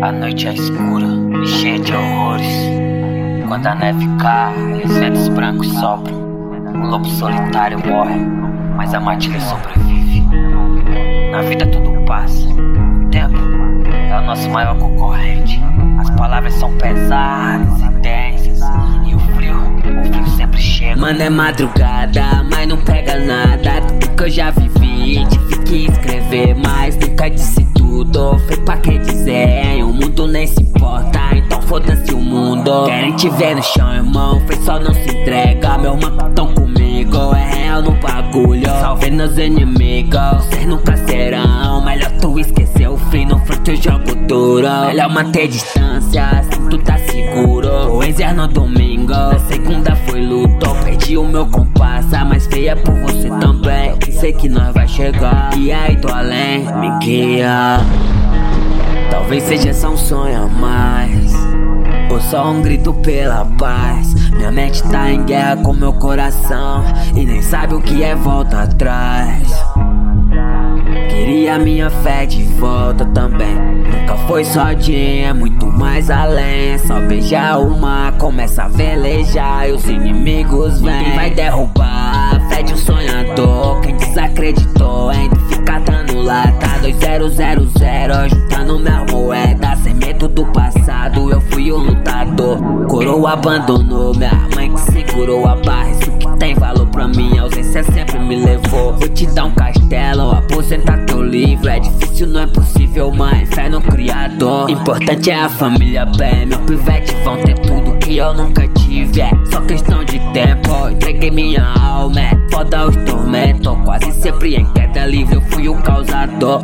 A noite é escura e cheia de horrores. Quando a neve cai e os ventos brancos sopram, o lobo solitário morre, mas a matilha sobrevive. Na vida tudo passa, o tempo é o nosso maior concorrente. As palavras são pesadas e densas, e o frio sempre chega. Mano, é madrugada, mas não pega nada. Tudo que eu já vivi, tive que escrever, mas nunca disse tudo. Foi pra quem dizer, o mundo nem se importa, então foda-se o mundo. Querem te ver no chão, irmão, foi só não se entrega. Meu mapa tão comigo, é real no bagulho. Salve nos inimigos, cês nunca serão. Melhor tu esquecer o fim, no front eu jogo duro. Melhor manter distância, se tu tá seguro. O ex no domingo, na segunda foi luto. Perdi o meu compasso, mas feia por você também. Sei que nós vai chegar, e aí do além me guia. Talvez seja só um sonho a mais, ou só um grito pela paz. Minha mente tá em guerra com meu coração, e nem sabe o que é volta atrás. Queria minha fé de volta também. Nunca foi só dia, é muito mais além. Só beijar o mar, começa a velejar, e os inimigos vêm. Quem vai derrubar a fé de um sonhador? Quem desacreditou ainda fica dando lata. 2000, juntando minha moeda, sem medo do passado, eu fui o lutador. Coroa abandonou, minha mãe que segurou a barra. Isso que tem valor pra mim, a ausência sempre me levou. Vou te dar um castelo, aposentar teu livro. É difícil, não é possível, mãe, fé no criador. Importante é a família bem, meu pivete vão ter tudo que eu nunca tive. É só questão de tempo, entreguei minha alma. É foda os tormentos, quase sempre em queda livre eu fui o causador.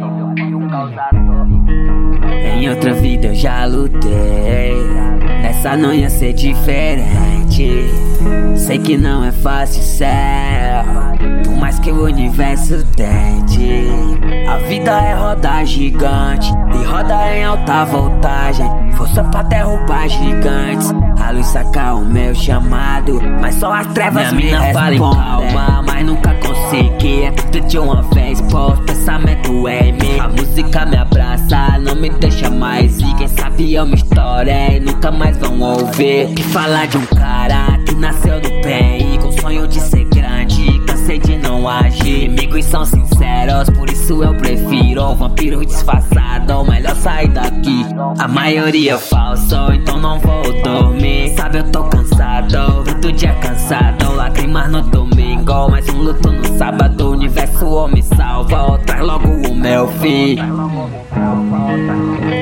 Em outra vida eu já lutei, nessa não ia ser diferente. Sei que não é fácil, céu, por mais que o universo tente. A vida é roda gigante, e roda em alta voltagem. Força pra derrubar gigantes, a luz saca o meu chamado, mas só as trevas me respondem. Calma, mas nunca consegui, é tudo de uma vez, pô, pensamento é em mim. A música me abraça, não me deixa mais ir. Quem sabe eu me estourei, nunca mais vão ouvir. Que falar de um cara que nasceu do bem, com sonho de ser grande, cansei de não agir. Amigos são sinceros, por isso eu prefiro vampiro disfarçado, melhor sair daqui. A maioria é falso, então não vou dormir. Sabe, eu tô cansado, todo dia cansado. Lágrimas no domingo, mais um luto no sábado. O universo ou me salva, ou traz logo o meu fim.